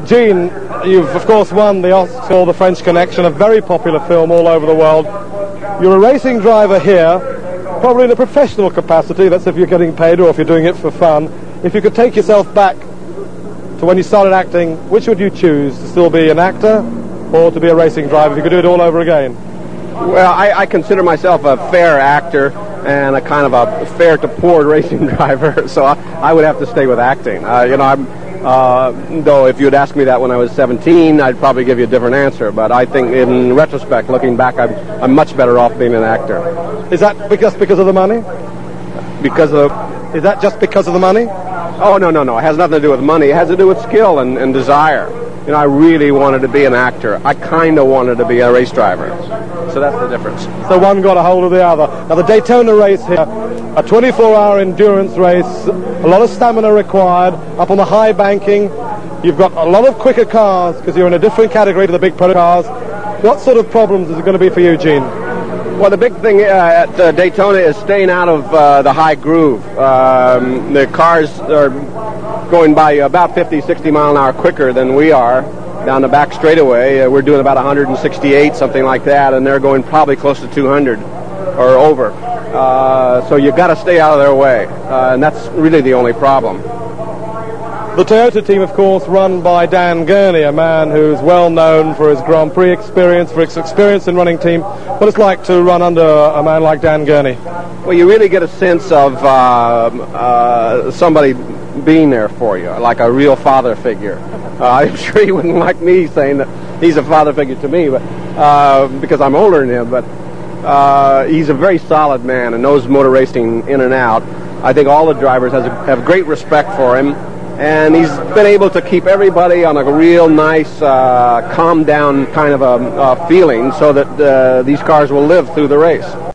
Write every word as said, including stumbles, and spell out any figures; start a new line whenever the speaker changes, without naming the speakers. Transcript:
Gene, you've of course won the Oscar, The French Connection, a very popular film all over the world. You're a racing driver here, probably in a professional capacity, that's if you're getting paid or if you're doing it for fun. If you could take yourself back to when you started acting, which would you choose? To still be an actor or to be a racing driver if you could do it all over again?
Well, I, I consider myself a fair actor and a kind of a fair to poor racing driver, so I, I would have to stay with acting. Uh, you know, I'm, uh, though if you'd asked me that when I was seventeen, I'd probably give you a different answer, but I think in retrospect, looking back, I'm, I'm much better off being an actor.
Is that because, because of the money?
Because of...
Is that just because of the money?
Oh, no, no, no. It has nothing to do with money. It has to do with skill and, and desire. You know, I really wanted to be an actor. I kind of wanted to be a race driver. So that's the difference.
So one got a hold of the other. Now the Daytona race here, a twenty-four hour endurance race, a lot of stamina required, up on the high banking. You've got a lot of quicker cars because you're in a different category to the big pro cars. What sort of problems is it going to be for you, Gene?
Well, the big thing uh, at uh, Daytona is staying out of uh, the high groove. Um, the cars are going by about fifty, sixty mile an hour quicker than we are down the back straightaway. Uh, we're doing about one sixty-eight, something like that, and they're going probably close to two hundred or over. Uh, so you've got to stay out of their way, uh, and that's really the only problem.
The Toyota team, of course, run by Dan Gurney, a man who's well known for his Grand Prix experience, for his experience in running team. What it's like to run under a man like Dan Gurney?
Well, you really get a sense of uh, uh, somebody being there for you, like a real father figure. Uh, I'm sure he wouldn't like me saying that he's a father figure to me, but uh, because I'm older than him, but uh, he's a very solid man and knows motor racing in and out. I think all the drivers has a, have great respect for him. And he's been able to keep everybody on a real nice, uh, calm down kind of a, a feeling so that uh, these cars will live through the race.